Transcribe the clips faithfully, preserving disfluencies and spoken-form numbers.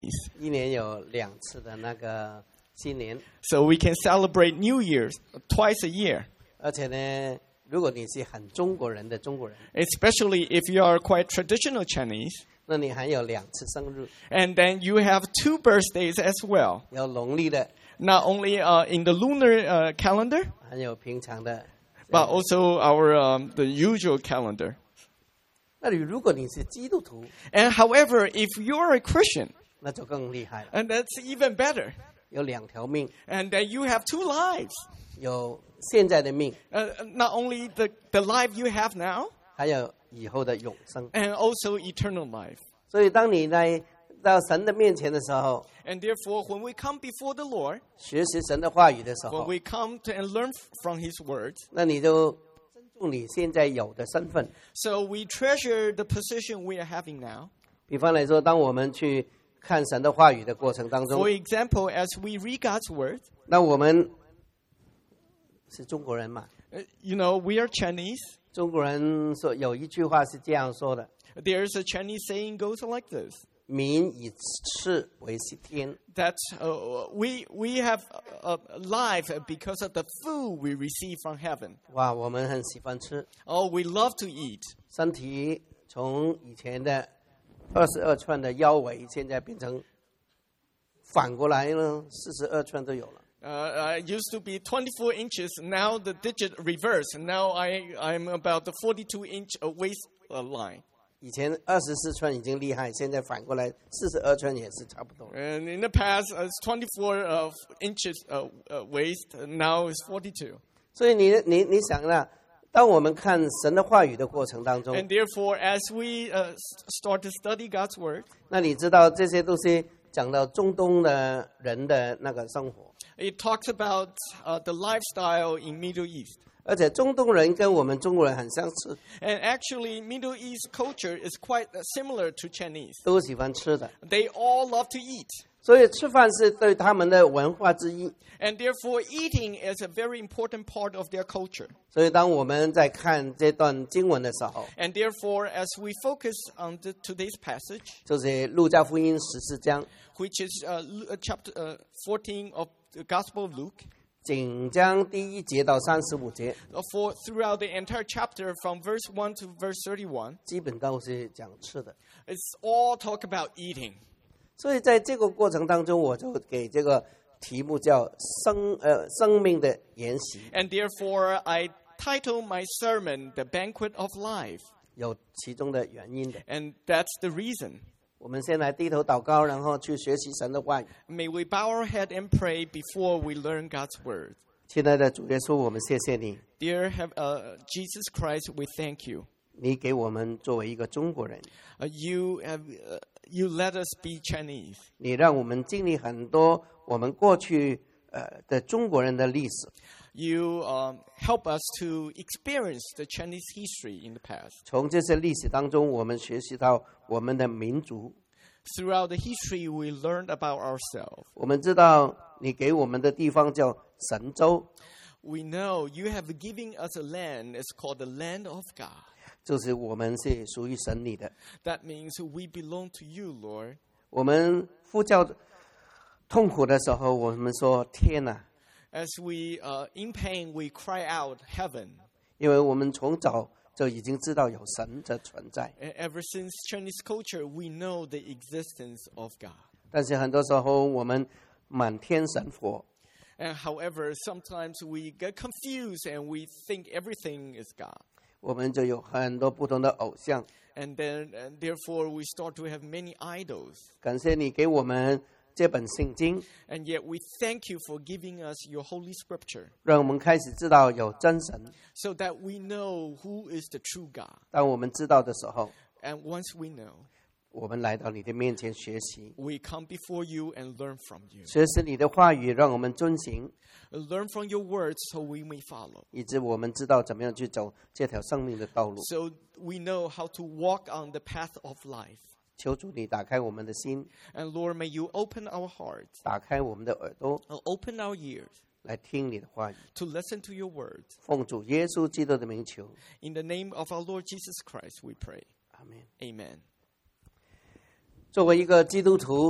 一年有两次的那个新年， So we can celebrate New Year's twice a year. 而且呢，如果你是很中国人的中国人， Especially if you are quite traditional Chinese. 那你还有两次生日， And then you have two birthdays as well. 有农历的， Not only uh, in the lunar uh, calendar, 还有平常的。 but also our um, the usual calendar. 那你如果你是基督徒， And however, if you're a Christian, 那就更厉害了， and that's even better. 有两条命， And then you have two lives. 有现在的命， Uh, not only the, the life you have now, 还有以后的永生。 and also eternal life. 所以当你来到神的面前的时候， And therefore, when we come before the Lord, 学习神的话语的时 when 候， we come to and learn from His words, 那你就珍重你现在有的身份。 so we treasure the position we are having now. 比方来说，当我们去看神的话语的过程当中 For，example, as we read God's word, 那我们是中国人嘛？ uh, you know, we are Chinese. 中国人说有一句话是这样说的： There's a Chinese saying goes like this. 民以吃为系天。 That uh, we we have a, a life because of the food we receive from heaven. 哇，我们很喜欢吃， Oh, we love to eat. 身体从以前的二十二寸的腰围，现在变成反过来呢，四十二寸都有了。 Uh, I used to be twenty-four inches. Now the digit reverse. Now I I'm about the forty-two inch waist uh, line. 以前二十四寸已经厉害，现在反过来四十二寸也是差不多。 And in the past, uh, it's twenty-four uh, inches uh, uh, waist. Now it's forty-two. 所以你你你想了，当我们看神的话语的过程当中， And therefore, as we uh, start to study God's word, 那你知道这些都是讲到中东的人的那个生活， it talks about uh, the lifestyle in Middle East. 而且中东人跟我们中国人很相似， And actually, Middle East culture is quite uh, similar to Chinese. 都喜欢吃的， They all love to eat. 所以吃饭是对他们的文化之一。 And therefore, eating is a very important part of their culture. 所以当我们在看这段经文的时候， And therefore, as we focus on the, today's passage, 就是路加福音十四章， which is uh, Lu- uh, chapter uh, fourteen of the Gospel of Luke, 仅将第一节到三十五节， uh, for throughout the entire chapter from verse one to verse thirty-one, 基本都是讲吃的。 it's all talk about eating. 所以在这个过程当中，我就给这个题目叫生呃生命的筵席， And therefore, I title my sermon The Banquet of Life. 有其中的原因的。 And that's the reason. 我们先来低头祷告，然后去学习神的话语。 May we bow our head and pray before we learn God's word. 亲爱的主耶稣，我们谢谢你， Dear have, uh, Jesus Christ, we thank you. 你给我们作为一个中国人， Uh, you have, uh, you let us be Chinese. 你让我们经历很多我们过去呃的中国人的历史。 You um, help us to experience the Chinese history in the past. 从这些历史当中，我们学习到我们的民族。 Throughout the history, we learned about ourselves. 我们知道你给我们的地方叫神州， We know you have given us a land. It's called the land of God. 就是我们是属于神你的。 That means we belong to you, Lord. 我们呼叫痛苦的时候，我们说天哪， As we uh, in pain, we cry out, heaven. 因为我们从早就已经知道有神的存在。 And ever since Chinese culture, we know the existence of God. 但是很多时候我们满天神佛， And however, sometimes we get confused and we think everything is God. 我们就有很多不同的偶像。 And then, and therefore, we start to have many idols. 感谢你给我们这本圣经， And yet, we thank you for giving us your holy scripture 让我们开始知道有真神。 so that we know who is the true God. 当我们知道的时候， And once we know, 我们来到你的面前学习， we come before you and learn from you. 学习你的话语，让我们遵行， Learn from your words so we may follow. 以致我们知道怎么样去走这条生命的道路。 So we know how to walk on the path of life. 求主你打开我们的心， And Lord, may you open our hearts, 打开我们的耳朵， uh, open our ears 来听你的话语。 to listen to your words. 奉主耶稣基督的名求， In the name of our Lord Jesus Christ, we pray. 阿门。 Amen. 作为一个基督徒，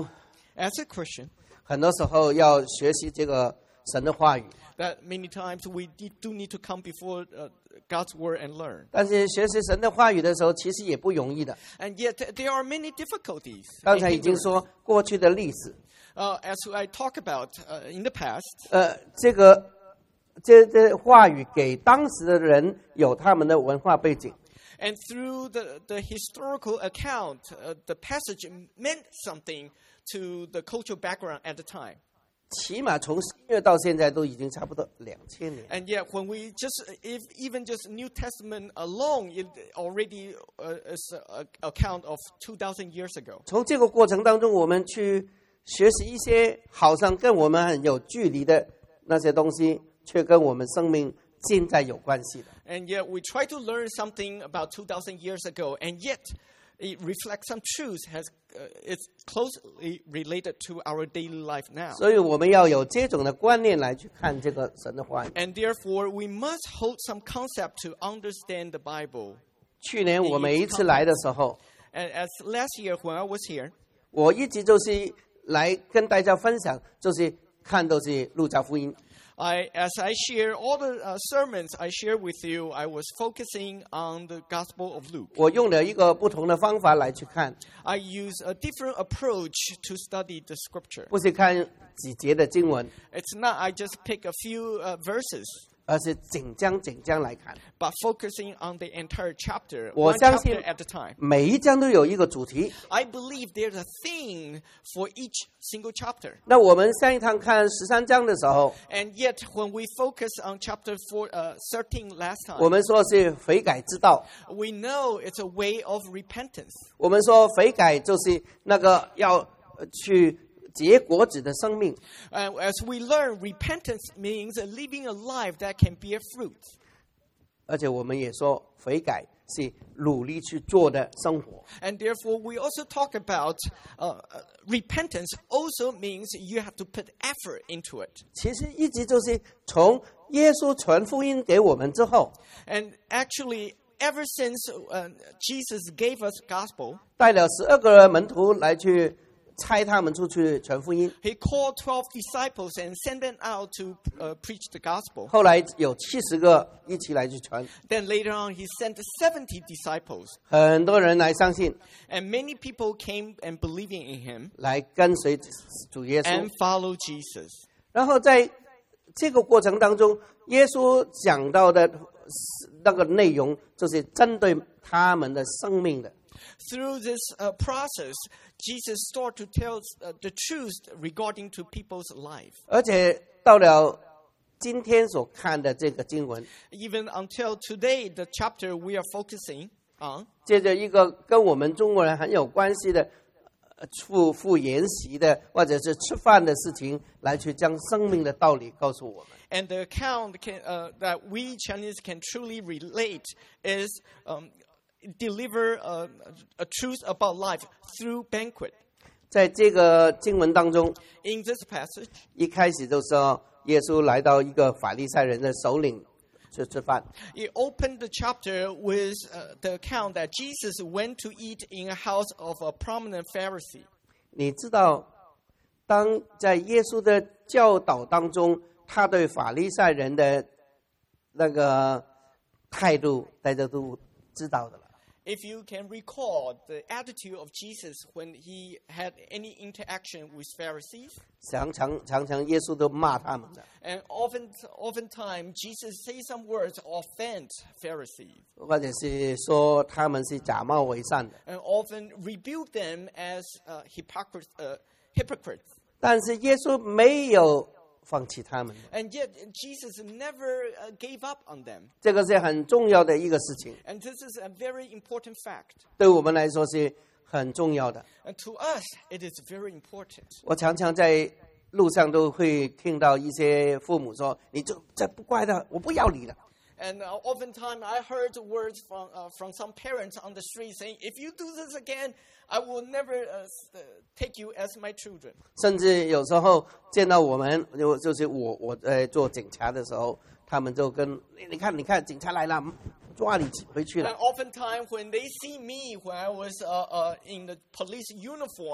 As a Christian, 很多时候要学习这个神的话语， that many times we de- do need to come before uh, God's word and learn. 但是学习神的话语的时候，其实也不容易的。 And yet there are many difficulties. 刚 and 才已经 hindrances. 说过去的历史， Uh, as I talk about uh, in the past, 呃，这个这这话语给当时的人有他们的文化背景， and through the, the historical account, uh, the passage meant something to the cultural background at the time. 起码从新约到现在都已经差不多两千年。 And yet, when we just, if even just New Testament alone, it already uh, is an account of two thousand years ago. 从这个过程当中，我们去学习一些好像跟我们很有距离的那些东西，却跟我们生命现在有关系的。 And yet, we try to learn something about two thousand years ago, and yet it reflects some truths. Has uh, it's closely related to our daily life now. 所以我们要有这种的观念来去看这个神的话语。 And therefore, we must hold some concept to understand the Bible. 去年我每一次来的时候， And as last year when I was here, 我一直就是来跟大家分享，就是看都是路加福音。 I, as I share all the uh, sermons I share with you, I was focusing on the Gospel of Luke. 我用了一个不同的方法来去看， I use a different approach to study the Scripture. 不是看几节的经文， It's not I just pick a few uh, verses, 而是整章整章来看。 but focusing on the entire chapter, 我 one 相信 chapter at a time. 每一章都有一个主题。 I believe there's a theme for each single chapter. 那我们上一堂看十三章的时候， And yet, when we focus on chapter four, uh, thirteen last 我 time, 们说是悔改之道。 we know it's a way of repentance. 我们说悔改就是那个要呃去结果子的生命， And as we learn, repentance means living a life that can bear fruit. 而且我们也说悔改是努力去做的生活。 And therefore, we also talk about uh, uh, repentance also means you have to put effort into it. 其实一直就是从耶稣传福音给我们之后， And actually, ever since uh, Jesus gave us gospel, 带了十二个门徒来去差他们出去传福音。 he called twelve disciples and sent them out to uh, preach the gospel. 后来有七十个一起来去传， Then later on, he sent seventy disciples. 很多人来相信， And many people came and believing in him 来跟随主耶稣 and。follow Jesus. 然后在这个过程当中，耶稣讲到的那个内容，就是针对他们的生命的。 Through this uh, process, Jesus started to tell uh, the truth regarding to people's life. 而且到了今天所看的这个经文， Even until today, the chapter we are focusing on, 接着一个跟我们中国人很有关系的呃赴赴研习的或者是吃饭的事情，来去将生命的道理告诉我们。 and the account can, uh, that we Chinese can truly relate is um, deliver uh, a truth about life through banquet. 在这个经文当中， In this passage, 一开始就说耶稣来到一个法利赛人的首领去吃饭。 it opened the chapter with uh, the account that Jesus went to eat in a house of a prominent Pharisee. 你知道，当在耶稣的教导当中，他对法利赛人的那个态度，大家都知道的了。 If you can recall the attitude of Jesus when he had any interaction with Pharisees, 常常常常耶稣都骂他们的， and often, oftentimes Jesus says some words offend Pharisees, 或者是说他们是假冒伪善的。 and often rebuke them as uh, hypocrites. Uh, hypocrites. 但是耶稣没有放弃他们的， And yet Jesus never uh, gave up on them. 这个是很重要的一个事情， And this is a very important fact. 对我们来说是很重要的。 And to us, it is very important. 我常常在路上都会听到一些父母说：“你就这不乖的，我不要你了。” And uh, oftentimes I heard words from uh, from some parents on the street saying, "If you do this again, I will never uh, uh, take you as my children." 甚至有时候见到我们，就就是我我在做警察的时候，他们就跟你你看你看警察来了，抓你回去 And 了。 oftentimes when they see me when I was uh, uh, in the police uniform,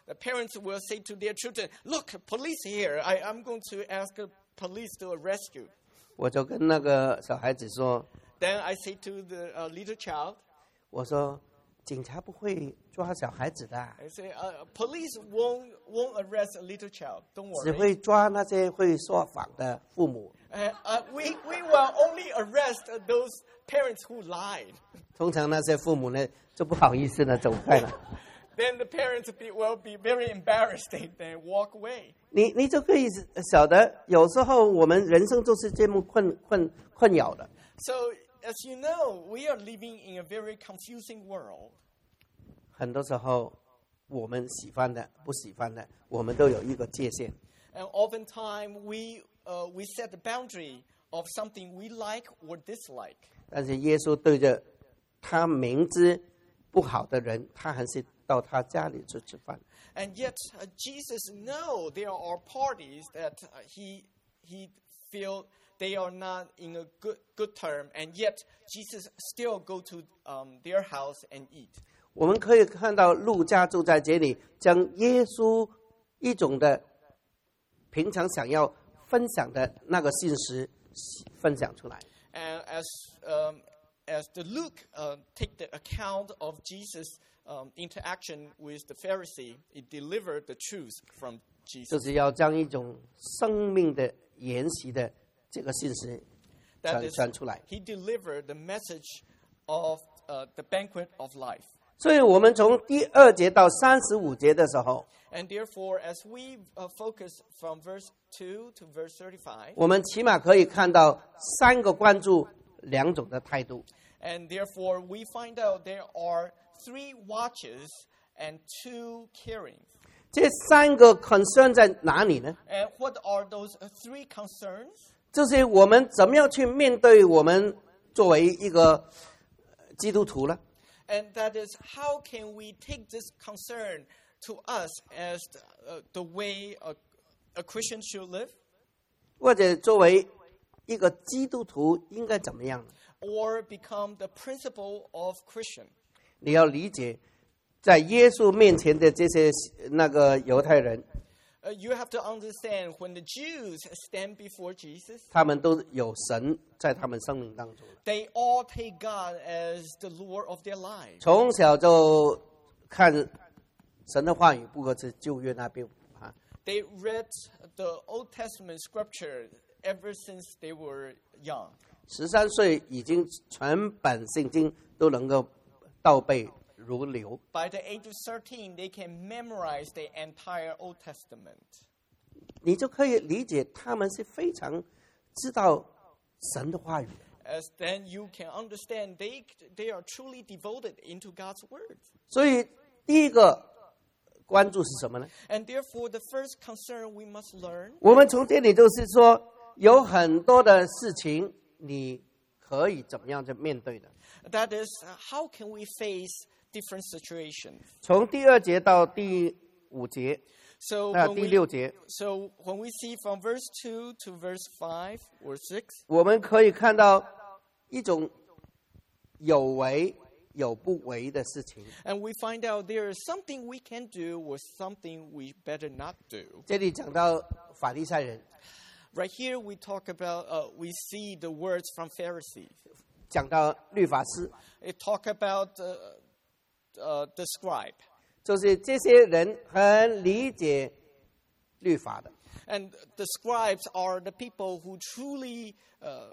the parents will say to their children, "Look, police here. I, I'm going to ask the police to arrest you." 我就跟那个小孩子说， Then I say to the uh, little child, 我说警察不会抓小孩子的， I say, uh, "Police won't won't arrest a little child. Don't 只 worry. 会抓那些会说谎的父母。 Uh, uh, we we will only arrest those parents who lied." 通常那些父母呢就不好意思呢走开了。 Then the parents be, will be very embarrassed and then walk away. 你你就可以晓得，有时候我们人生就是这么困困困扰的。 So, as you know, we are living in a very confusing world. 很多时候，我们喜欢的、不喜欢的，我们都有一个界限。 And oftentimes we uh, we set the boundary of something we like or dislike. 但是耶稣对着他明知不好的人，他还是到他家里去吃饭。 And yet, uh, Jesus know there are parties that uh, he he feel they are not in a good good term, and yet Jesus still go to um, their house and eat. 我们可以看到路加就在这里将耶稣一种的平常想要分享的那个信息分享出来。 And as um, as the Luke uh, take the account of Jesus' um, interaction with the Pharisee, it delivered the truth from 就 Jesus. 是要将一种生命的沿袭的这个信息 That 传 is, 传出来。 he delivered the message of uh, the banquet of life. 所以我们从第二节到三十五节的时候， And therefore, as we uh, focus from verse two to verse thirty-five, 我们起码可以看到三个关注，两种的态度。 and therefore we find out there are three watches and two carings. 这三个 concern 在哪里呢？ And what are those uh, three concerns? 就是我们怎么样去面对我们作为一个呃基督徒呢？ And that is, how can we take this concern to us as the, uh, the way a, a Christian should live? 或者作为一个基督徒应该怎么样呢？ Or become the principle of Christian? 你要理解，在耶稣面前的这些那个犹太人， Uh, you have to understand, when the Jews stand before Jesus, 他们都有神在他们生命当中， they all take God as the Lord of their lives. 从小就看神的话语，不过是旧约那边啊。 They read the Old Testament scripture ever since they were young. 十三岁已经全本圣经都能够倒背如流。 By the age of thirteen, they can memorize the entire Old Testament. 你就可以理解他们是非常知道神的话语。 As then you can understand they, they are truly devoted into God's word. 所以第一个关注是什么呢？ And therefore, the first concern we must learn, 我们从这里就是说，有很多的事情你可以怎么样去面对的。 that is, uh, how can we face different situations? 从第二节到第五节， So 还有 when 第 we, 六节， so when we see from verse two to verse five or six, 我们可以看到一种有为有不为的事情。 and we find out there is something we can do or something we better not do. 这里讲到法利赛人， Right here, we talk about, uh, we see the words from Pharisees. 讲到律法师， It talk about uh, uh, the scribe. 就是这些人很理解律法的。 And the scribes are the people who truly uh,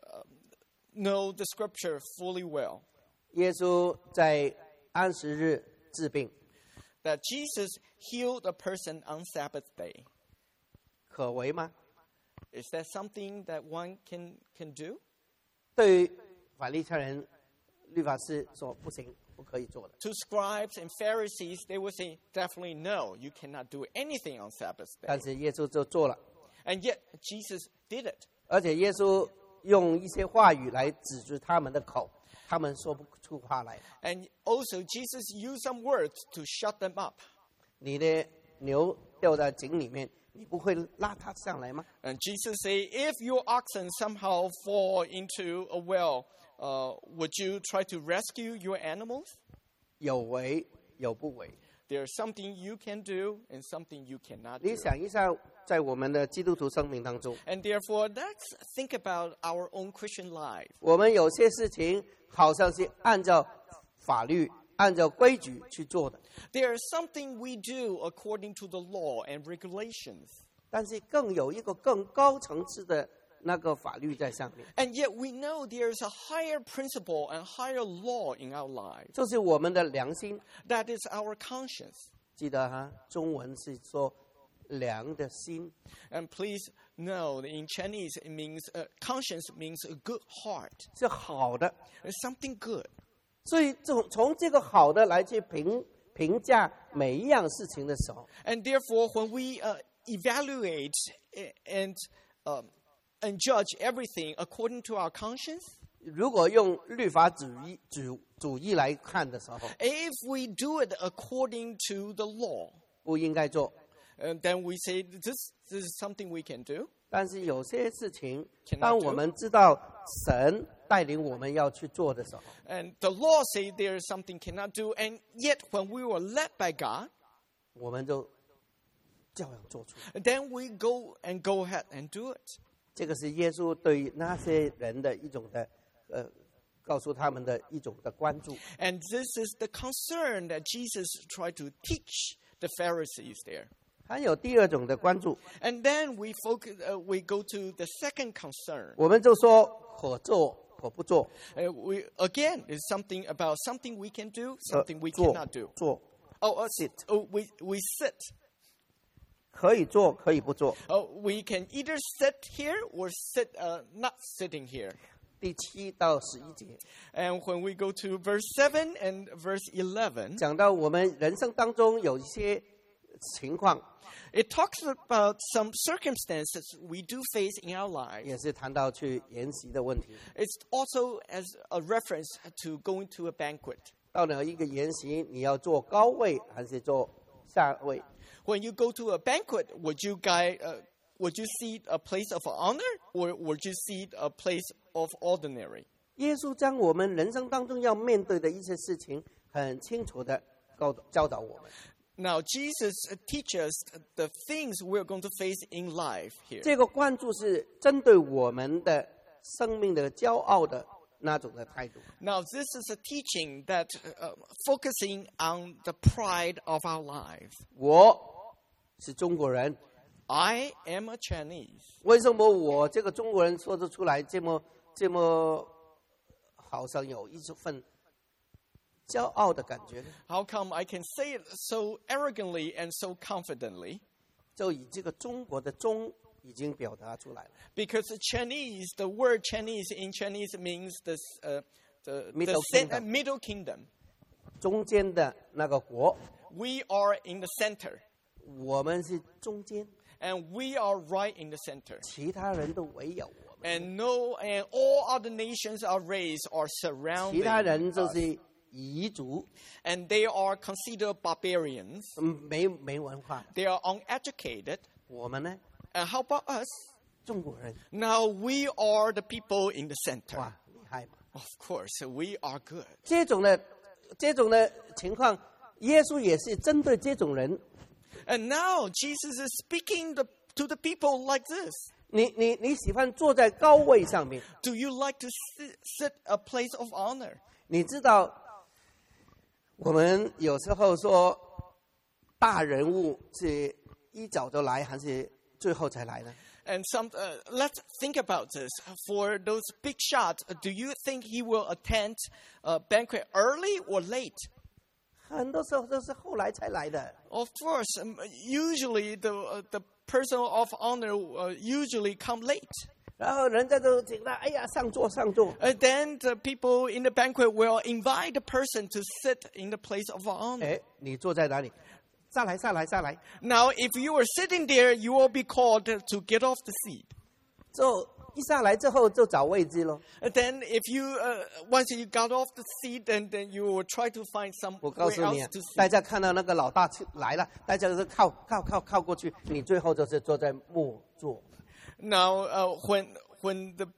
know the scripture fully well. 耶稣在安息日治病， That Jesus healed a person on Sabbath day. 可为吗？ Is that something that one can, can do? 对于法利赛人、律法师说不行，不可以做的。 To scribes and Pharisees, they would say, definitely no, you cannot do anything on Sabbath day. 但是耶稣就做了， And yet, Jesus did it. 而且耶稣用一些话语来止住他们的口，他们说不出话来。 And also, Jesus used some words to shut them up. 你的牛掉在井里面，你不会拉它上来吗？ And Jesus said, if your oxen somehow fall into a well, uh, would you try to rescue your animals? 有为有不为。 There's something you can do and something you cannot 你 do. 想一下，在我们的基督徒生命当中， And therefore, let's think about our own Christian life. 我们有些事情好像是按照法律、按照规矩去做的， There's something we do according to the law and regulations. 但是更有一个更高层次的那个法律在上面， And yet we know there's a higher principle and higher law in our lives. 就是我们的良心。 That is our conscience. 记得哈，中文是说良的心， And please know that in Chinese, it means, uh, conscience means a good heart. 是好的。 It's something good. 所以从从这个好的来去评评价每一样事情的时候， And therefore, when we uh, evaluate and, um, and judge everything according to our conscience, 如果用律法主义主主义来看的时候， if we do it according to the law, 不应该做。 uh, then we say this, this is something we can do. 但是有些事情 Cannot， 当我们知道神带领我们要去做的时候， And the law says there is something cannot do. And yet, when we were led by God, 我们就照样做出来。 then we go and go ahead and do it. 这个是耶稣对于那些人的一种的，呃，告诉他们的一种的关注。 And this is the concern that Jesus tried to teach the Pharisees there. 还有第二种的关注， And then we focus, uh, we go to the second concern. 我们就说可做可不做， Uh, we again is something about something we can do, 呃 something we 做 cannot do. 做 Oh, uh, sit. Oh, we we sit. 可以做可以不做。 Oh, we can either sit here or sit uh, not sitting here. 第七到十一节 And when we go to verse seven and verse eleven, 讲到我们人生当中有一些情况， it talks about some circumstances we do face in our lives. 也是谈到去研习的问题。 It's also as a reference to going to a banquet. 到了一个研习，你要坐高位还是坐下位？ When you go to a banquet, would you guy, uh, would you seat a place of honor or would you seat a place of ordinary? 耶稣将我们人生当中要面对的一些事情，很清楚的教教导我们。 Now, Jesus teaches the things we're going to face in life here. 这个关注是针对我们的生命的骄傲的那种的态度。 Now, this is a teaching that uh, focusing on the pride of our lives. 我是中国人， I am a Chinese. 为什么我这个中国人说得出来这么这么好像有一份骄傲的感觉呢？ How come I can say it so arrogantly and so confidently? 就以这个中国的中已经表达出来了。 Because Chinese, the word Chinese in Chinese means the, uh, the, Middle the cen- kingdom. uh, middle kingdom. 中间的那个国， We are in the center. 我们是中间， And we are right in the center. 其他人都围有我们， And no, and all other nations are raised or 其 surrounding 他人就 us. 是彝族， And they are considered barbarians. 嗯，没没文化。 They are uneducated. 我们呢， And how about us? 中国人， Now we are the people in the center. 哇，厉害嘛！ Of course, we are good. 这种的这种的情况，耶稣也是针对这种人。 And now Jesus is speaking the, to the people like this. 你你你喜欢坐在高位上面， Do you like to sit, sit a place of honor? 你知道，我们有时候说大人物是一早就来，还是最后才来呢？ And some, uh, let's think about this. For those big shots, do you think he will attend a banquet early or late? 很多时候都是后来才来的。 Of course, um, usually the uh, the person of honor uh, usually come late. 然后人家都请他，哎呀，上座上座。 And then the people in the banquet will invite the person to sit in the place of honor. 哎，你坐在哪里？下来，下来，下来。 Now, if you are sitting there, you will be called to get off the seat. 就一上来之后就找位置咯。 And then, if you uh, once you got off the seat, then then you will try to find 我 somewhere 告诉你 else 啊 to， 大 sit. 家看到那个老大来了，大家就是靠靠靠靠过去，你最后就是坐在末座。 Now, uh, when when the big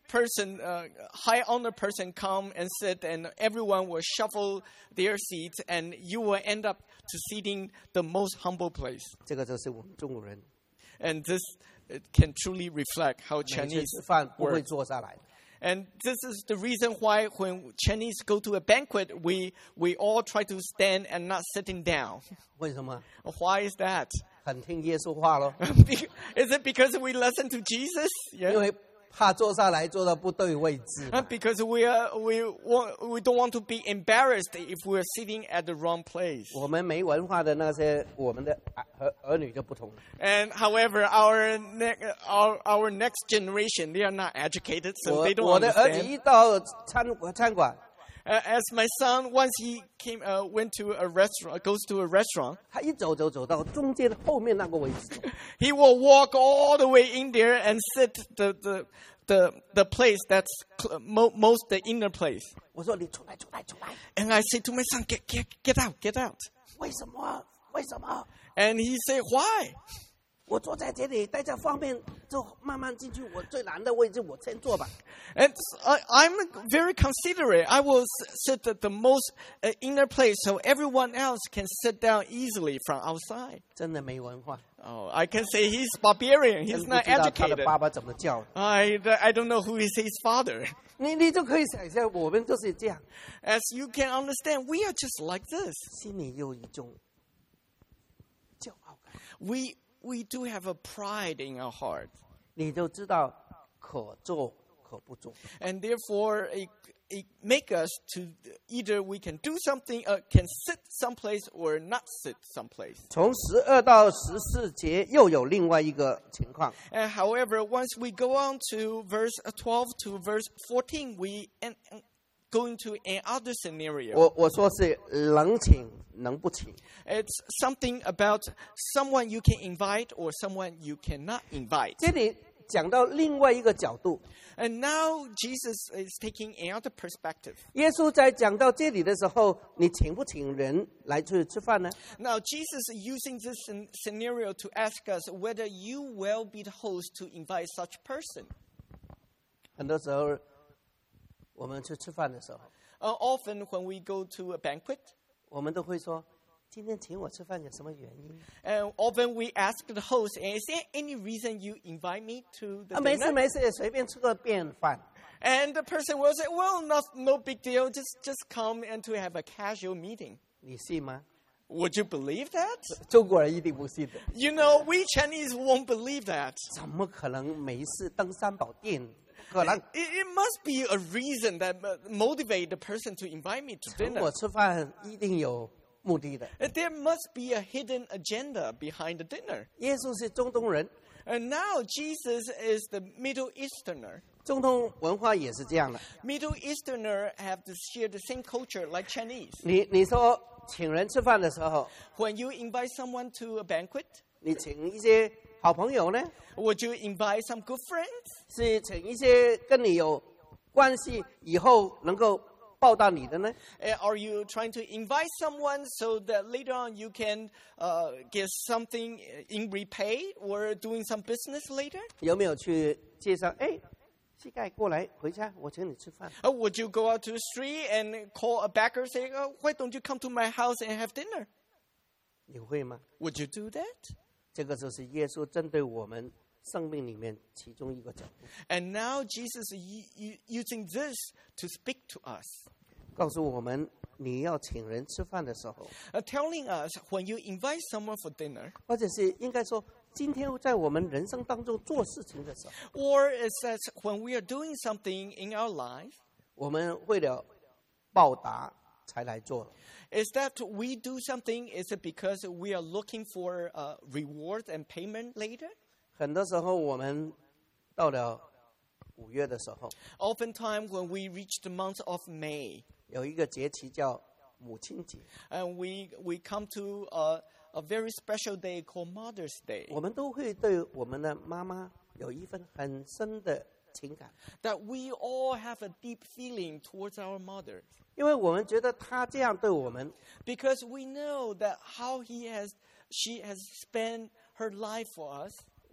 person, uh, high honor person come and sit, and everyone will shuffle their seats, and you will end up to sitting the most humble place. 这个就是我们中国人， And this it can truly reflect how 每次 Chinese 吃饭不会 work. 坐下来的。 And this is the reason why when Chinese go to a banquet, we, we all try to stand and not sitting down. 为什么？ Why is that? 很听耶稣话咯， Is it because we listen to Jesus? 因 Yeah. 为怕坐下来坐到不对位置。 Uh, Because we are we want, we don't want to be embarrassed if we are sitting at the wrong place. 我们没文化的那些，我们的儿儿儿女就不同了。 And however, our ne- our our next generation, they are not educated, so 我 they don't 我的儿子 understand. 一到餐餐馆， Uh, as my son, once he came uh, went to a restaurant, goes to a restaurant, 他一走走走到中间后面那个位置， he will walk all the way in there and sit the the the, the place that's cl- mo- most the inner place. 我说你出来出来出来， And I say to my son, get get get out, get out. 为什么？为什么？ And he say, why? 我坐在这里，大家方便就慢慢进去。我最难的位置，我先坐吧。 And I, I'm very considerate. I will s- sit at the most uh, inner place so everyone else can sit down easily from outside. 真的没文化， Oh, I can say he's barbarian. 真 He's 不 not 知道他的 educated. 爸爸怎么教的。 I, I don't know who is his father. 你你就可以想象，我们就是这样， As you can understand, we are just like this. 心里有一种骄傲感， We we do have a pride in our heart. 你就知道可做可不做。 And therefore, it, it make us to either we can do something, uh, can sit someplace or not sit someplace. 从十二到十四节又有另外一个情况， And however, once we go on to verse twelve to verse fourteen, we en- en- go into another scenario. 我我说是能请能不请。 It's something about someone you can invite or someone you cannot invite. 这里讲到另外一个角度， And now Jesus is taking another perspective. 耶稣在讲到这里的时候，你请不请人来去吃饭呢？ Now, Jesus is using this scen- scenario to ask us whether you will be the host to invite such person. 很多时候，我们去吃饭的时候， Uh, often when we go to a banquet, 我们都会说：“今天请我吃饭有什么原因 and often we ask the host, is there any reason you invite me to？” the 啊，没事 dinner? 没事，随便吃个便饭。 And the person will say, well, not, no big deal, just, just come and to have a casual meeting. 你信吗？ Would you believe that? 中国人一定不信的。 You know, we Chinese won't believe that. 怎么可能没事登三宝殿？不可能， It, it must be a reason that uh, motivate the person to invite me to 请 dinner. 我吃饭一定有目的的。 Uh, There must be a hidden agenda behind the dinner. 耶稣是中东人， And now Jesus is the Middle Easterner. 中东文化也是这样的。 Middle Easterner have to share the same culture like Chinese. 你你说请人吃饭的时候， When you invite someone to a banquet, 你请一些好朋友呢， would you invite some good friends? 是请一些跟你有关系，以后能够报答你的呢？ Uh, Are you trying to invite someone so that later on you can uh, get something in repay or doing some business later? 有没有去介绍？哎，膝盖过来回家，我请你吃饭。 Or would you go out to the street and call a backer saying, oh, why don't you come to my house and have dinner? 你会吗？ Would you do that? 这个就是耶稣针对我们生命里面其中一个角度， And now Jesus is u- u- using this to speak to us, 告诉我们你要请人吃饭的时候， uh, telling us when you invite someone for dinner, 或者是应该说，今天在我们人生当中做事情的时候， or it says when we are doing something in our life, 我们为了报答才来做的。 is that we do something, is it because we are looking for uh, reward and payment later? 很多时候，我们到了五月的时候， Oftentimes when we reach the month of May, 有一个节期叫母亲节， and we, we come to a, a very special day called Mother's Day, 我们都会对我们的妈妈有一份很深的情感， that we all have a deep feeling towards our mother. 因为我们觉得她这样对我们， Because we know that how he has, she has spent her life for us.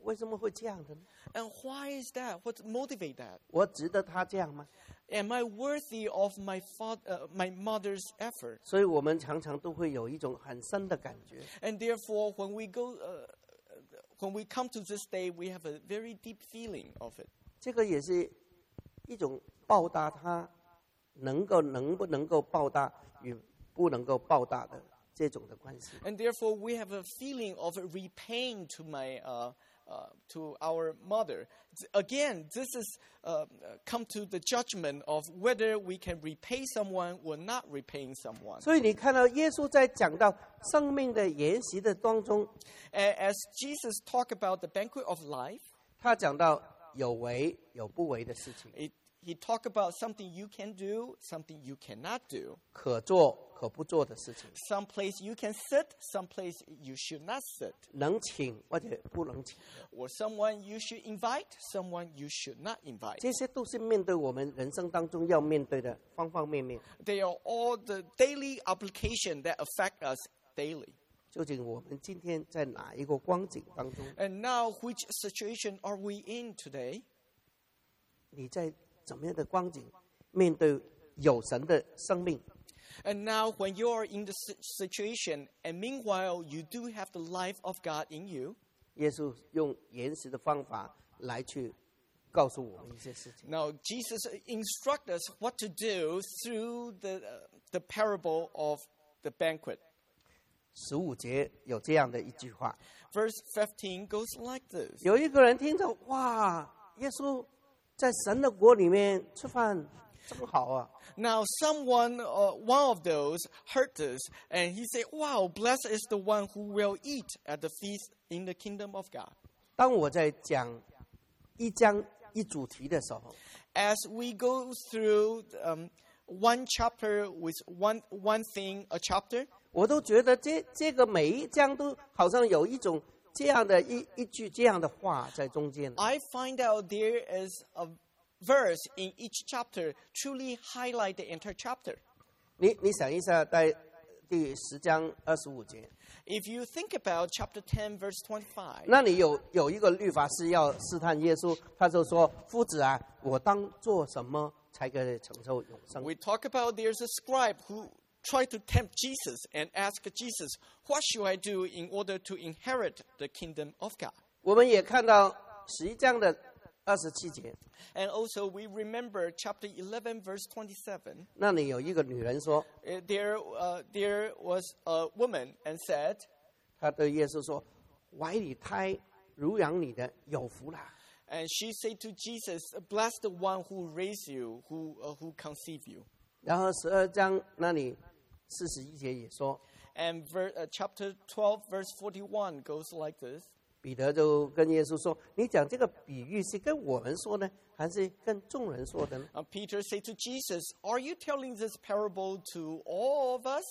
为什么会这样的呢？ And why is that? What motivates that? 我值得他这样吗？ Am I worthy of my father, uh, my mother's effort? 所以我们常常都会有一种很深的感觉。 And therefore, when we go, uh, when we come to this day, we have a very deep feeling of it. 这个也是一种报答他能够能不能够报答与不能够报答的这种的关系。 And therefore, we have a feeling of repaying to my, uh, uh, to our mother. Again, this is uh, come to the judgment of whether we can repay someone or not repaying someone. 所以你看到耶稣在讲到生命的筵席的当中， A- As Jesus talked about the banquet of life, 他讲到有为有不为的事情， it, he talked about something you can do, something you cannot do. 可做可不做的事情， Some place you can sit, some place you should not sit. 能请或者不能请， Or someone you should invite, someone you should not invite. 这些都是面对我们人生当中要面对的方方面面。 They are all the daily application that affect us daily. 究竟我们今天在哪一个光景当中？ And now, which situation are we in today? 你在怎么样的光景面对有神的生命？ And now, when you are in the si- situation, and meanwhile you do have the life of God in you, 耶稣用原始的方法来去告诉我们一些事情。 now Jesus instructs us what to do through the, uh, the parable of the banquet. 十五节有这样的一句话， Verse fifteen goes like this. 有一个人听着，哇，耶稣在神的国里面吃饭真好啊！ Now, someone, uh, one of those, heard this, and he said, "Wow, blessed is the one who will eat at the feast in the kingdom of God." 当我在讲一章一主题的时候， As we go through um, one chapter with one one thing, a chapter, 我都觉得这这个每一章都好像有一种这样的一一句这样的话在中间。 I find out there is a verse in each chapter truly highlight the entire chapter. 你你想一下，在第十章二十五节， If you think about chapter ten, verse twenty-five, 那里有有一个律法师要试探耶稣，他就说：“夫子啊，我当做什么才可以承受永生？” we talk about there's a scribe who tried to tempt Jesus and ask Jesus, "What should I do in order to inherit the kingdom of God?" 我们也看到十一章的二十七节， And also we remember chapter eleven, verse twenty-seven. 那里有一个女人说， Uh, There, uh, there was a woman and said, 她对耶稣说：“怀里胎乳养你的有福啦。” and she said to Jesus, "Bless the one who raised you, who uh, who conceived you." 然后十二章那里四十一节也说， And ver, uh, chapter twelve, verse forty-one goes like this. 彼得就跟耶稣说：“你讲这个比喻是跟我们说呢，还是跟众人说的呢 Uh, Peter said to Jesus, "Are you telling this parable to all of us,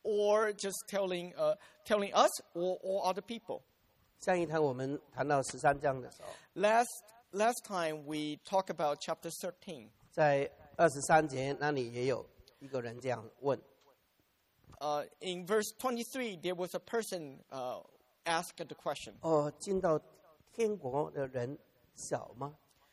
or just telling uh, telling us or all other people?" 上一堂我们谈到十三章的时候， Last last time we talked about chapter thirteen. 在二十三节那里也有一个人这样问， Uh, in verse twenty-three, there was a person uh, asked the question: 哦，进到天国的人少吗？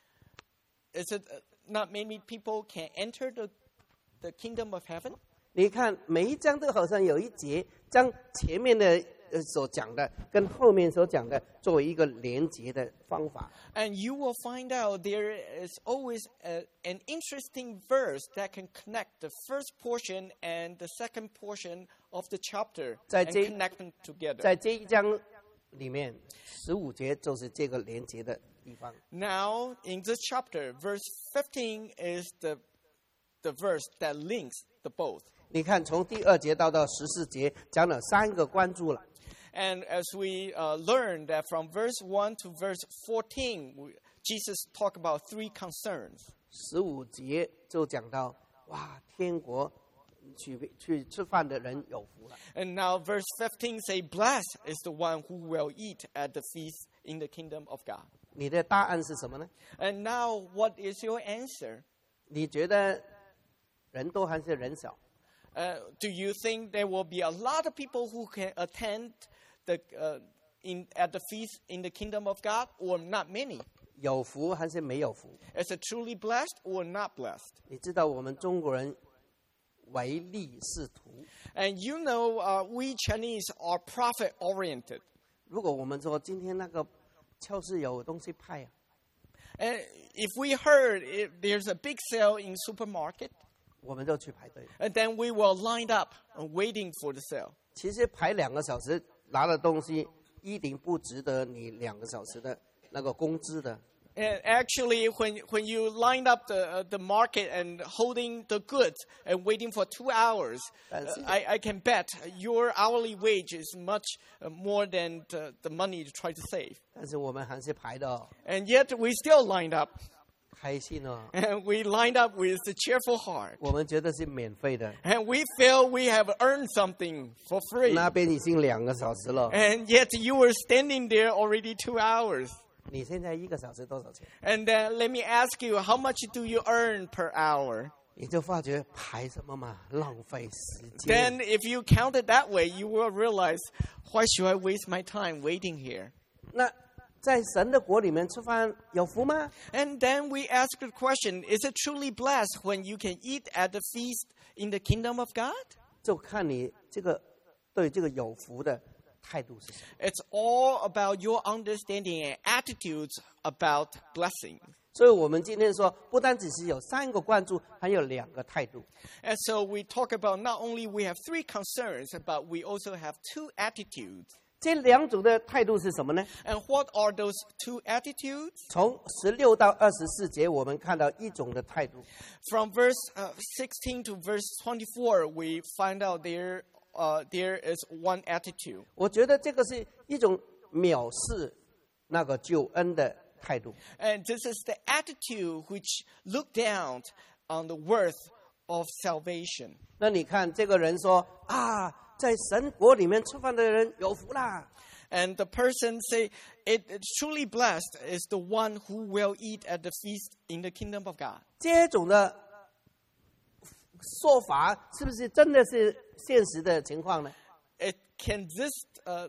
Is it uh, not many people can enter the the kingdom of heaven? 你看每一章都好像有一节将前面的呃所讲的跟后面所讲的作为一个连结的方法。 And you will find out there is always a, an interesting verse that can connect the first portion and the second portion of the chapter 在 and 这- connect them together. 在这一章里面，十五节就是这个连结的地方。 Now, in this chapter, verse fifteen is the the verse that links the both. 你看，从第二节到到十四节，讲了三个关注了。 And as we uh, learn that from verse one to verse fourteen, we, Jesus talked about three concerns. 十五节就讲到，哇，天国去去吃饭的人有福了。 And now verse fifteen say, "Blessed is the one who will eat at the feast in the kingdom of God." 你的答案是什么呢？ And now what is your answer? 你觉得人多还是人少？ Uh, do you think there will be a lot of people who can attend the uh, in at the feast in the kingdom of God, or not many? 有福还是没有福？ Is it truly blessed or not blessed? 你知道我们中国人唯利是图。 And you know, uh, we Chinese are profit-oriented. 如果我们说今天那个超市有东西派啊， And if we heard if there's a big sale in supermarket, 我们就去排队。 and then we were lined up and waiting for the sale. 其实排两个小时拿的东西，一定不值得你两个小时的那个工资的。 And actually, when when you lined up the uh, the market and holding the goods and waiting for two hours, uh, That's it. I, I can bet your hourly wage is much uh, more than the, the money you try to save. 但是我们还是排的、哦， And yet we still lined up, 开心哦。 and we lined up with a cheerful heart, 我们觉得是免费的， and we feel we have earned something for free. 那边已经两个小时了。 And yet you were standing there already two hours. 你现在一个小时多少钱？ And uh, let me ask you, how much do you earn per hour? 你就发觉排什么嘛，浪费时 Then 间。 if you count it that way, you will realize, why should I waste my time waiting here? 那在神的国里面吃饭有福吗？ And then we ask the question, is it truly blessed when you can eat at the feast in the kingdom of God? 就看你这个对这个有福的态度是什么。 It's all about your understanding and attitudes about blessing. 所以我们今天说，不单只是有三个关注，还有两个态度。 And so we talk about not only we have three concerns, but we also have two attitudes. 这两种的态度是什么呢？ And what are those two attitudes? 从十六到二十四节，我们看到一种的态度， From verse uh, sixteen to verse twenty-four, we find out there uh, there is one attitude. 我觉得这个是一种藐视那个救恩的态度。 And this is the attitude which look down on the worth of salvation. 那你看这个人说啊，在神国里面吃饭的人有福啦。 And the person say, it, it's truly blessed is the one who will eat at the feast in the kingdom of God. 这种的说法是不是真的是现实的情况呢？ It, can this uh,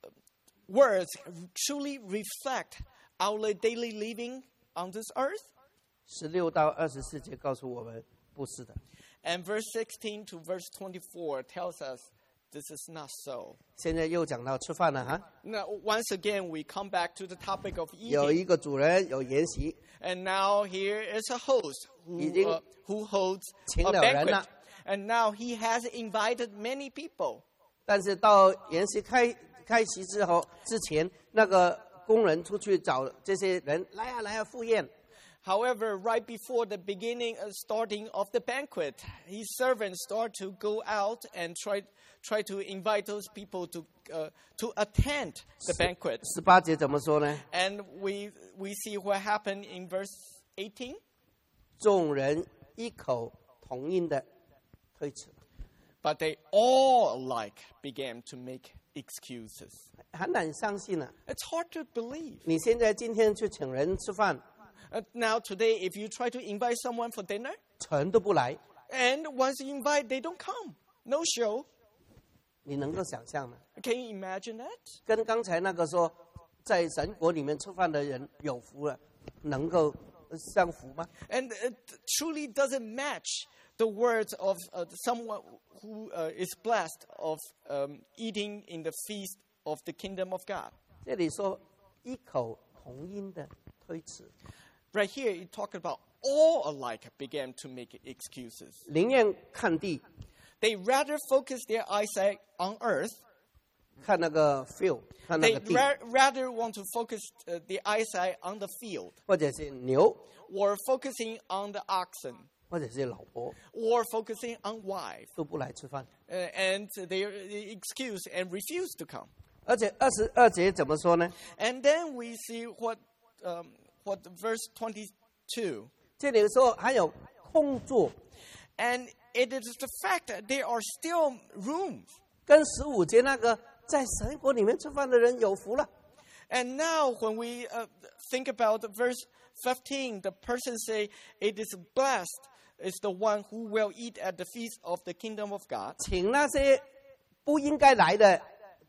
words truly reflect our daily living on this earth? 十六到二十四节告诉我们，不是的。 And verse sixteen to verse twenty-four tells us this is not so. 现在又讲到吃饭了哈， Now, once again, we come back to the topic of 有 eating. 一个主人有筵席， And now here is a host who, 已经 uh, who holds 请 a 了人了。 banquet. And now he has invited many people. 但是到筵席开开席之后之前，那个工人出去找这些人来啊来啊赴宴。 However, right before the beginning uh, starting of the banquet, his servants start to go out and try try to invite those people to uh, to attend the banquet. 十八节怎么说呢？ And we we see what happened in verse eighteen. 众人异口同音的推辞， But they all alike began to make excuses. 很难相信啊！ It's hard to believe. 你现在今天去请人吃饭， Uh, now today, if you try to invite someone for dinner, 全都不来， and once you invite, they don't come. No show. 你能够想象吗？ Can you imagine that? 跟刚才那个说在神国里面吃饭的人有福了，能够相符吗？ And it truly doesn't match the words of uh, someone who uh, is blessed of um, eating in the feast of the kingdom of God. 这里说异口同音的推辞， Right here, you talk about all alike began to make excuses. 宁愿看地， They rather focus their eyesight on earth. 看那个 field，看那 They 个地， ra- rather want to focus uh, their eyesight on the field, 或者是牛， or focusing on the oxen, 或者是老婆， or focusing on wife. 都不来吃饭。 Uh, and they uh, excuse and refuse to come. 而且二十二节怎么说呢？ And then we see what um, what verse twenty-two. 这里说还有空座， And it is the fact that there are still rooms. 跟十五节那个在神国里面吃饭的人有福了。 And now when we uh, think about verse fifteen, the person say, it is blessed is the one who will eat at the feast of the kingdom of God. 请那些不应该来的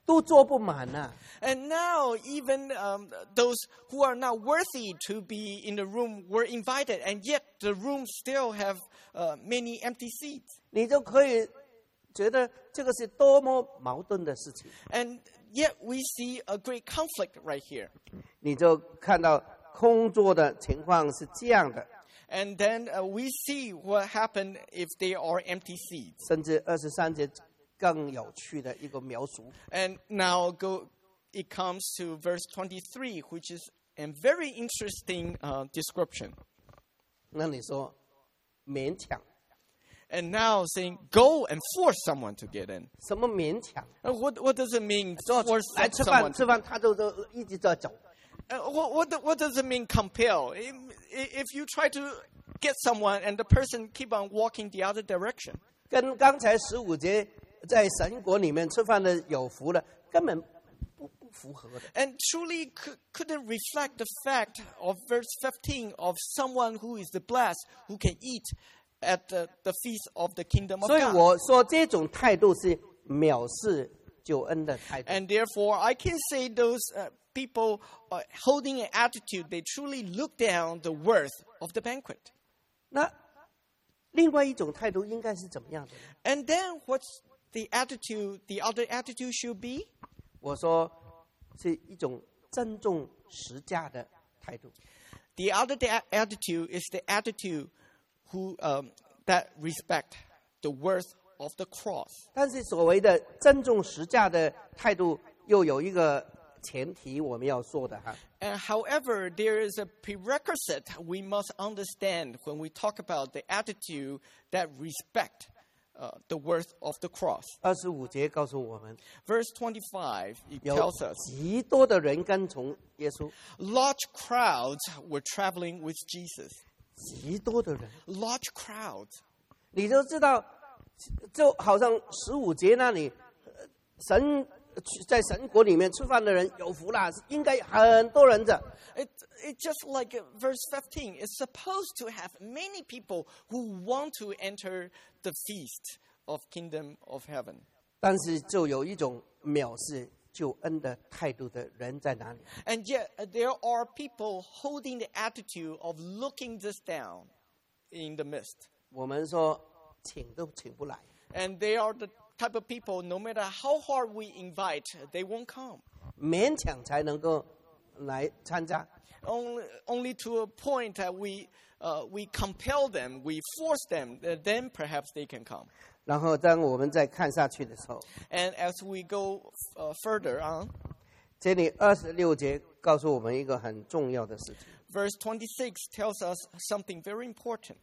都坐不满呐、 And now even um, those who are not worthy to be in the room were invited, and yet the room still have uh, many empty seats. 你就可以觉得这个是多么矛盾的事情。 And yet we see a great conflict right here. 你就看到空座的情况是这样的， And then uh, we see what happened if there are empty seats. 甚至二十三节更有趣的一个描述。 And now go, it comes to verse twenty-three, which is a very interesting uh, description. 那你说勉强， And now saying, go and force someone to get in. 什么勉强？ Uh, what, what does it mean, 说 force 来吃 someone 饭， to 吃饭他都都一直在走。 Uh, what, what, what does it mean compel? If, if you try to get someone and the person keep on walking the other direction. 跟刚才十五节在神国里面吃饭的有福了，根本不不符合的。 And truly c- couldn't reflect the fact of verse fifteen of someone who is the blessed, who can eat at the, the feast of the kingdom of 所以 God. 我说这种态度是藐视救恩的态度。 And therefore, I can say those uh, people uh, holding an attitude, they truly look down the worth of the banquet. 那另外一种态度应该是怎么样的呢？ And then what's the attitude, the other attitude should be? 我说是一种尊重实价的态度。 The other da- attitude is the attitude who um, that respect the worth of the cross. 但是所谓的尊重实价的态度，又有一个前提我们要说的哈。 And however, there is a prerequisite we must understand when we talk about the attitude that respect uh, the worth of the cross. 二十五节告诉我们， Verse twenty-five, it 有 tells us, 极多的人跟从耶稣， large crowds were traveling with Jesus. 极多的人， Large crowds. 你就知道，就好像十五节那里，呃神在神国里面吃饭的人有福啦，应该很多人的。 It, it just like uh, verse fifteen, it's supposed to have many people who want to enter the feast of kingdom of heaven. 但是就有一种藐视救恩的态度的人在哪里？ And yet uh, there are people holding the attitude of looking this down in the midst. 我们说请都请不来， And they are the type of people, no matter how hard we invite, they won't come. 勉强才能够来参加。 Only, only to a point that we, uh, we compel them, we force them, uh, then perhaps they can come. 然后当我们再看下去的时候， And as we go uh, further on, 这里二十六节告诉我们一个很重要的事情。 verse twenty-six tells us something very important.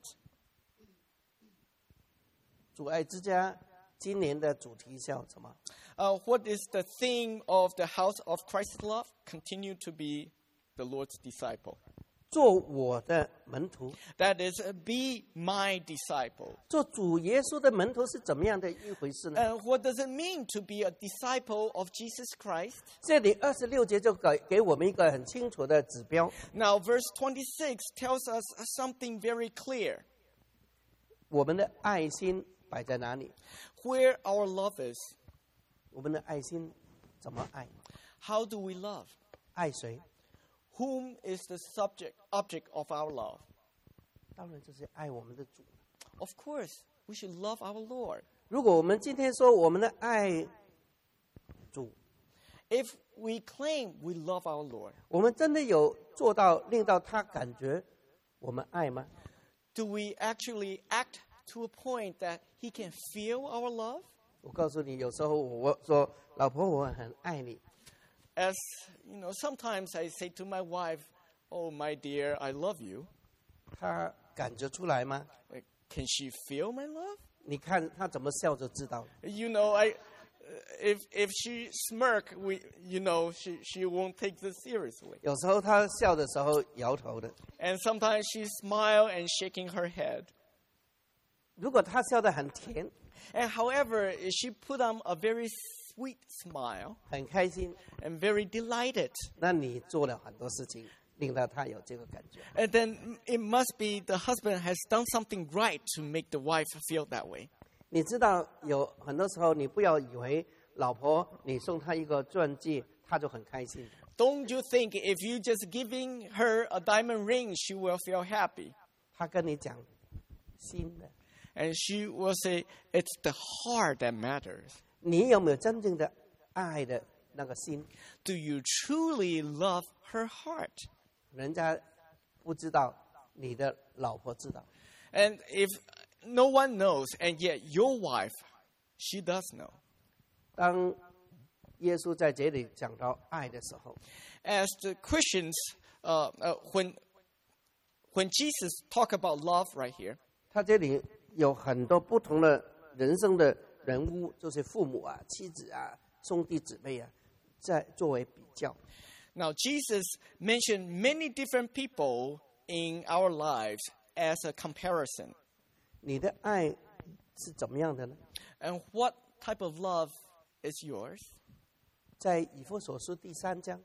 主爱之家今年的主题叫什么？ Uh, what is the theme of the house of Christ's love? Continue to be the Lord's disciple. 做我的门徒， That is, uh, be my disciple. 做主耶稣的门徒是怎么样的一回事呢？ And what does it mean to be a disciple of Jesus Christ? 这里二十六节就给给我们一个很清楚的指标。 Now, verse twenty-six tells us something very clear. 我们的爱心摆在哪里？ Where our love is, 我们的爱心怎么爱？ how do we love? 爱谁？ Whom is the subject, object of our love? 当然就是爱我们的主。 Of course, we should love our Lord. 如果我们今天说我们的爱主， If we claim we love our Lord, 我们真的有做到令到他感觉我们爱吗？ do we actually act to a point that he can feel our love? 我告诉你，有时候我说老婆，我很爱你， As you know, sometimes I say to my wife, "Oh, my dear, I love you." 她感觉出来吗？ Like, can she feel my love? 你看她怎么笑就知道了。 You know, I, uh, if if she smirk, we, you know, she she won't take this seriously. 有时候她笑的时候摇头的， And sometimes she smile and shaking her head. 如果她笑得很甜， And however, if she put on a very sweet smile 很开心， and very delighted, 那你做了很多事情，令到她有这个感觉。 and then it must be the husband has done something right to make the wife feel that way. 你知道，有很多时候你不要以为老婆你送她一个钻戒，她就很开心。 Don't you think if you just giving her a diamond ring, she will feel happy? 她跟你讲心的， And she will say, it's the heart that matters. 你有没有真正的爱的那个心？ Do you truly love her heart? 人家不知道，你的老婆知道。 And if no one knows, and yet your wife, she does know. 当耶稣在这里讲到爱的时候， As the Christians, uh, uh, when, when Jesus talk about love right here, 他这里有很多不同的人生的人物，就是父母啊、妻子啊、兄弟姊妹啊，在作为比较。 now Jesus mentioned many different people in our lives as a comparison. 你的爱是怎么样的呢？ And what type of love is yours? 在以弗所书第三章，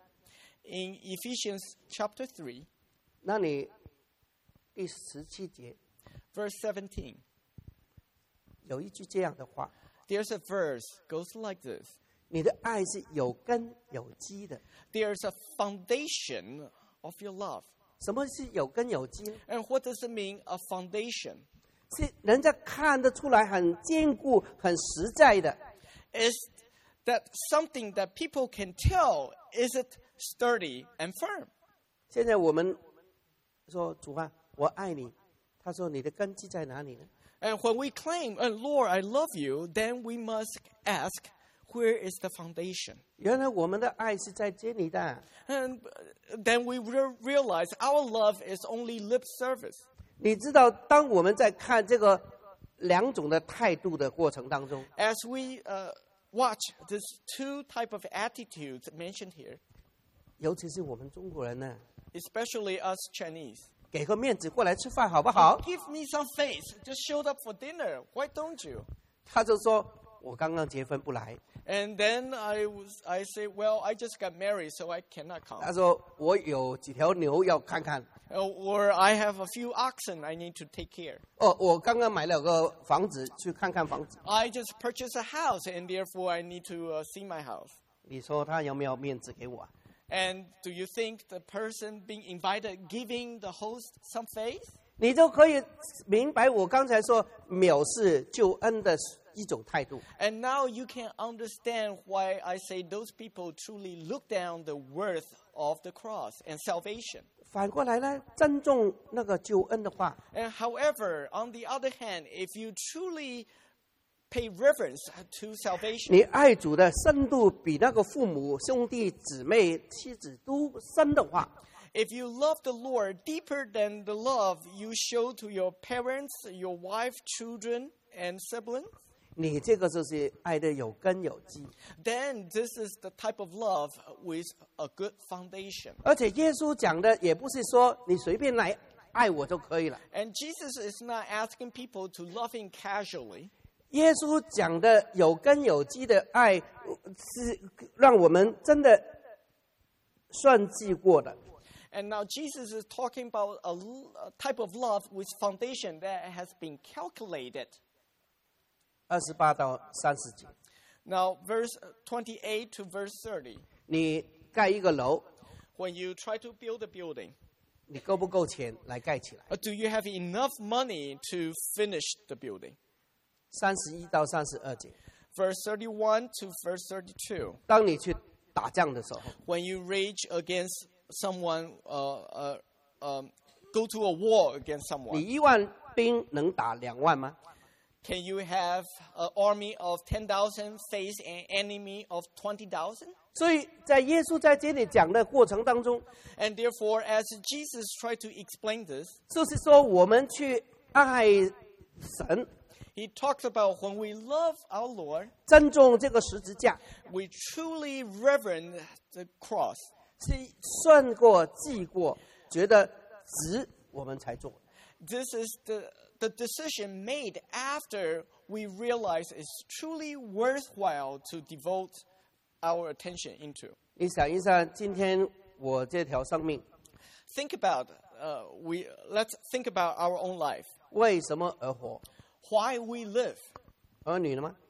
In Ephesians chapter three, 那里第十七节 verse seventeen, 有一句这样的话： there's a verse goes like this. 你的爱是有根有基的。 There's a foundation of your love. 什么是有根有基呢？ And what does it mean, a foundation? 是人家看得出来很坚固、很实在的。 Is that something that people can tell, is it sturdy and firm? 现在我们说主啊，我爱你，他说你的根基在哪里呢？ And when we claim, oh, Lord, I love you, then we must ask, where is the foundation? 原来我们的爱是在这里的。 And then we re- realize our love is only lip service. 你知道，当我们在看这个两种的态度的过程当中， As we uh, watch these two type of attitudes mentioned here, 尤其是我们中国人呢， especially us Chinese, 给个面子过来吃饭好不好？ give me some face, just showed up for dinner. Why don't you? 他就说我刚刚结婚不来， And then I was, I say, well, I just got married, so I cannot come. 他说我有几条牛要看看， Or I have a few oxen I need to take care. 哦，我刚刚买了个房子，去看看房子。 I just purchased a house, and therefore I need to uh, see my house. 你说他有没有面子给我啊？ And do you think the person being invited giving the host some face? 你就可以明白我刚才说藐视救恩的一种态度。 And now you can understand why I say those people truly look down the worth of the cross and salvation. 反过来呢，尊重那个救恩的话， And however, on the other hand, if you truly pay reverence to salvation, 你爱主的深度比那个父母、兄弟、姊妹、妻子都深的话， if you love the Lord deeper than the love you show to your parents, your wife, children, and siblings, 你这个就是爱的有根有基。 then this is the type of love with a good foundation. 而且耶稣讲的也不是说你随便来爱我就可以了。 And Jesus is not asking people to love him casually. 耶稣讲的有根有基的爱，是让我们真的算计过的。 And now Jesus is talking about a, a type of love with foundation that has been calculated. 二十八到三十节， Now, verse twenty-eight to verse thirty. 你盖一个楼， When you try to build a building, 你够不够钱来盖起来？ uh, do you have enough money to finish the building? 三十一到三十二节， Verse thirty-one to verse thirty-two. 当你去打仗的时候， When you rage against someone, uh, uh, um, go to a war against 你 someone, 一万兵能打两万吗？ can you have an army of ten thousand face an enemy of twenty thousand? 所以在耶稣在这里讲的过程当中， And therefore, as Jesus tried to explain this, 就是说我们去爱神， he talks about when we love our Lord, 尊重这个十字架， we truly reverence the cross. 是算过、记过，觉得值，我们才做。 This is the, the decision made after we realize it's truly worthwhile to devote our attention into. 你想一想，今天我这条生命 Think about, uh, we, let's think about our own life. 为什么而活？ Why we live. 儿女了吗？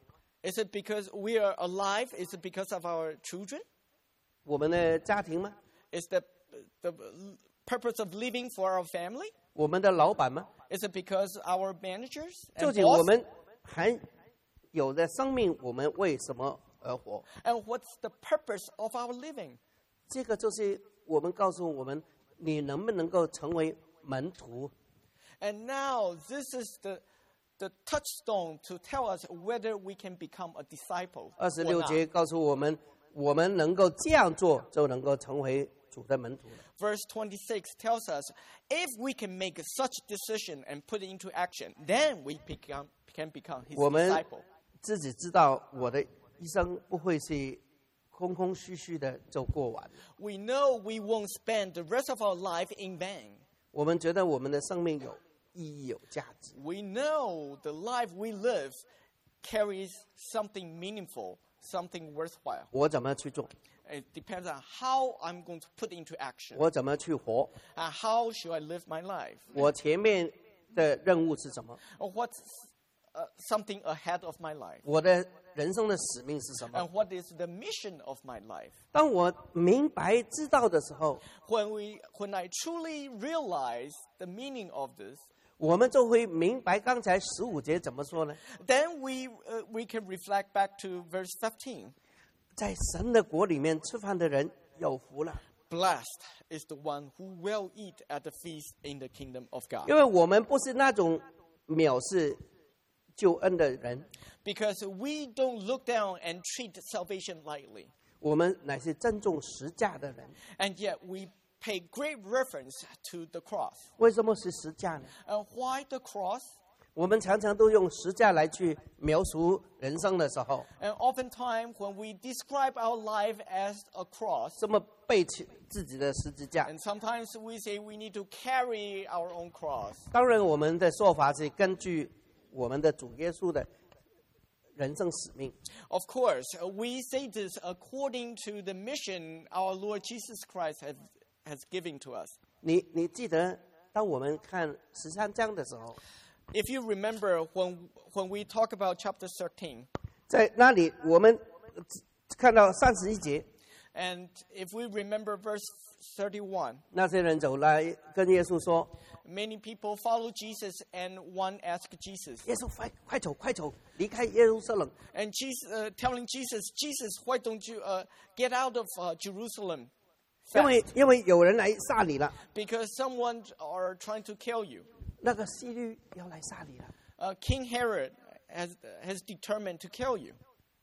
Is it because we are alive? Is it because of our children? 我们的家庭吗？ Is the the purpose of living for our family? 我们的老板吗？ Is it because our managers 究 and 竟我 boss? 们还有的生命，我们为什么而活？ And what's the purpose of our living? 这个就是我们告诉我们，你能不能够成为门徒？ And now this is the the touchstone to tell us whether we can become a disciple 二十 or 六 not. 节告诉我们，我们能够这样做，就能够成为主的门徒了。 Verse twenty-six tells us, if we can make such decision and put it into action, then we become, can become his 我们 disciple. 自己知道，我的一生不会是空空虚虚的就过完。 We know we won't spend the rest of our life in vain. 我们觉得我们的生命有意义、有价值。 We know the life we live carries something meaningful, something worthwhile. 我怎么去做？ It depends on how I'm going to put into action. 我怎么去活？ And how should I live my life? 我前面的任务是什么？ Or what's uh, something ahead of my life? 我的人生的使命是什么？ And what is the mission of my life? 当我明白知道的时候， When we, when I truly realize the meaning of this, 我们就会明白刚才十五节怎么说呢？ then we uh, we can reflect back to verse fifteen. 在神的国里面吃饭的人有福了， Blessed is the one who will eat at the feast in the kingdom of God. 因为我们不是那种藐视救恩的人， Because we don't look down and treat salvation lightly. 我们乃是珍重十架的人。 And yet we pay great reference to the cross. 为什么是十架呢？ And why the cross? 我们常常都用十架来去描述人生的时候， And oftentimes when we describe our life as a cross, 这么背起自己的十字架。 and sometimes we say we need to carry our own cross. 当然，我们的说法是根据我们的主耶稣的人生使命。 Of course, uh, we say this according to the mission our Lord Jesus Christ has, has given to us. 你你记得，当我们看十三章的时候， If you remember when, when we talk about chapter thirteen, 在那里我们看到三十一节， and if we remember verse thirty-one, 那些人走来跟耶稣说 many people follow Jesus and one asked Jesus.：“ 耶稣，快快走，快走，离开耶路撒冷！ And Jesus, uh, telling Jesus, Jesus, why don't you uh, get out of uh, Jerusalem 因为 fast? 因为有人来杀你了， Because someone are trying to kill you. 那个希律要来杀你了。 Uh, King Herod has, has determined to kill you. ”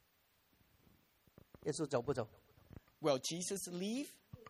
耶稣走不走？ Will Jesus leave?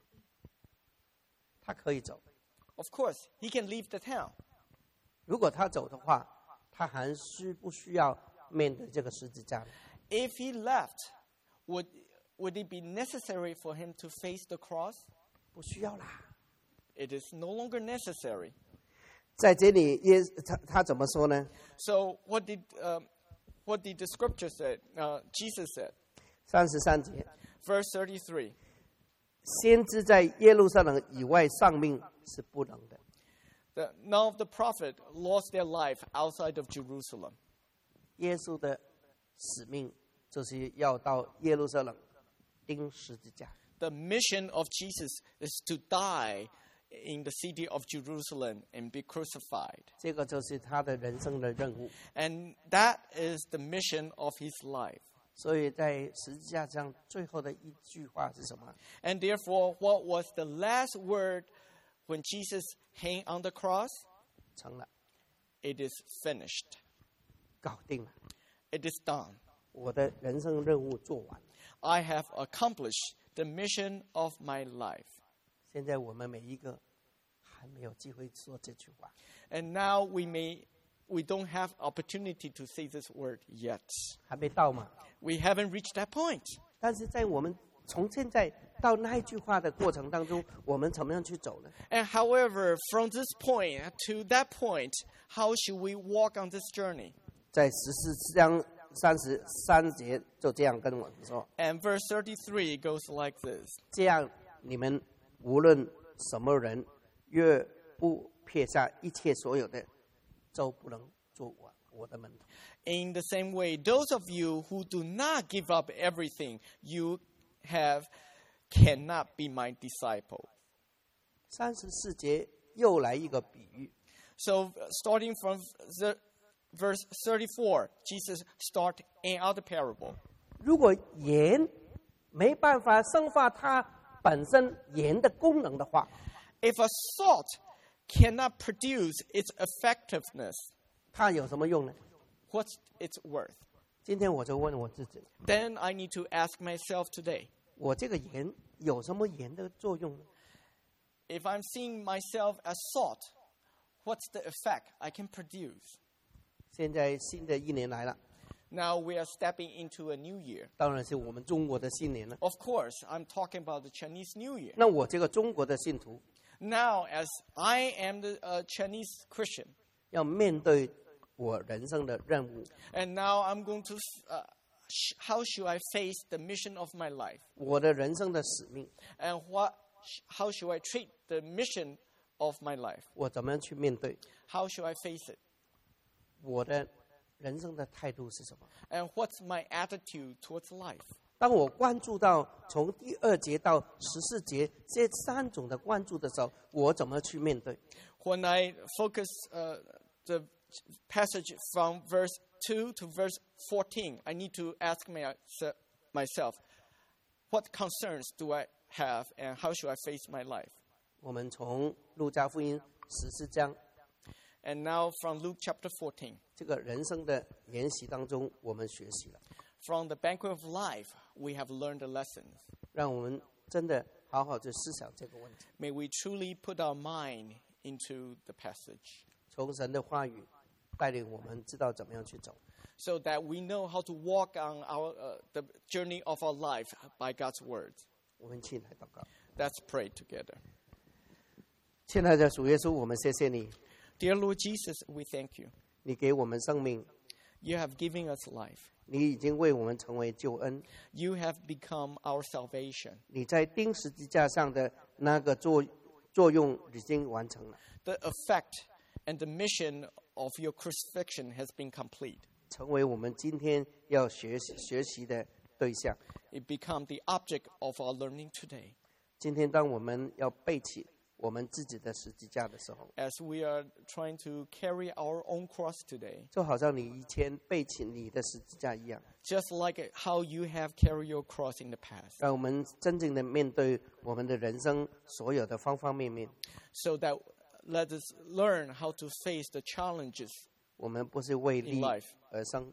他可以走。 Of course, he can leave the town. 如果他走的话，他还需不需要面对这个十字架呢？ If he left, would, would it be necessary for him to face the cross? 不需要啦。 It is no longer necessary. 在这里，耶他他怎么说呢？ So what did, um, what did the scripture say? Uh, Jesus said, 三十三节， verse thirty-three. 先知在耶路撒冷以外丧命是不能的。 The, none of the prophet lost their life outside of Jerusalem. 耶稣的使命就是要到耶路撒冷钉十字架。 The mission of Jesus is to die in the city of Jerusalem and be crucified. 这个就是他的人生的任务。 And that is the mission of his life. 所以在十字架上最后的一句话是什么？ And therefore, what was the last word when Jesus hung on the cross? 成了， It is finished. 搞定了， It is done. 我的人生任务做完。 I have accomplished the mission of my life. 现在我们每一个还没有机会说这句话， And now we may we don't have opportunity to say this word yet. 还没到嘛。 We haven't reached that point. 但是在我们从现在到那一句话的过程当中，我们怎么样去走呢？ And however, from this point to that point, how should we walk on this journey? 在十四章三十三节就这样跟我们说： And verse thirty-three goes like this. 这样你们无论什么人，越不撇下一切所有的，就不能做我我的门徒。 In the same way, those of you who do not give up everything you have cannot be my disciple. 三十四节又来一个比喻， So, starting from the, verse thirty-four, Jesus starts another parable. 如果盐没办法生发它本身盐的功能的话， If a salt cannot produce its effectiveness, 它有什么用呢？ what's its worth? 今天我就问我自己， Then I need to ask myself today, 我这个盐有什么盐的作用呢？ if I'm seeing myself as salt, what's the effect I can produce? 现在新的一年来了， Now we are stepping into a new year. 当然是我们中国的新年了。 Of course, I'm talking about the Chinese New Year. 那我这个中国的信徒 Now, as I am the uh, Chinese Christian, 要面对我人生的任务， and now I'm going to, uh, sh- how should I face the mission of my life? 我的人生的使命， And what, sh- how should I treat the mission of my life? 我怎么样去面对？ How should I face it? 我的人生的态度是什么？ And what's my attitude towards life? 当我关注到从第二节到十四节这三种的关注的时候，我怎么去面对？ When I focus uh, the passage from verse two to verse fourteen, I need to ask my, myself, what concerns do I have and how should I face my life? 我们从路加福音十四章 And now from Luke chapter fourteen, 这个人生的研习当中，我们学习了， from the banquet of life, we have learned a lesson. 让我们真的好好的思想这个问题。 May we truly put our mind into the passage 从神的话语带领我们知道怎么样去走。 so that we know how to walk on our, uh, the journey of our life by God's word. 我们一起来祷告。 Let's pray together. 亲爱的主耶稣，我们谢谢你， Dear Lord Jesus, we thank you. 你给我们生命， You have given us life. 你已经为我们成为救恩。 You have become our salvation. 你在钉十字架上的那个作作用已经完成了， The effect and the mission of your crucifixion has been complete. 成为我们今天要学习学习的对象。 It become the object of our learning today. 今天当我们要背起我们自己的十字架的时候， As we are trying to carry our own cross today, 就好像你以前背起你的十字架一样， just like how you have carried your cross in the past, 让我们真正的面对我们的人生所有的方方面面。 so that let us learn how to face the challenges. 我们不是为利 In life. 而生，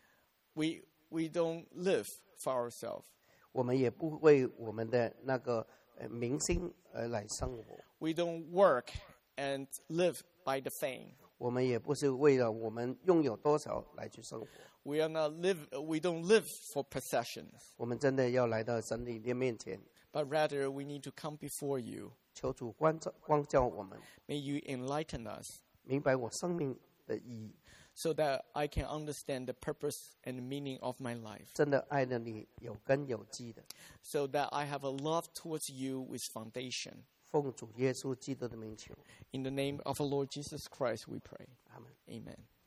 We, we don't live for ourselves. 我们也不为我们的那个呃明星而来生活， We don't work and live by the fame. 我们也不是为了我们拥有多少来去生活。 We are not live. We don't live for possessions, 我们真的要来到神你的面前， but rather we need to come before you. 求主光照光照我们， May you enlighten us, 明白我生命的意义， so that I can understand the purpose and the meaning of my life, 真的爱了你有根有基的。 so that I have a love towards you with foundation. 奉主耶稣基督的名求， In the name of the Lord Jesus Christ, we pray. 阿门。 Amen.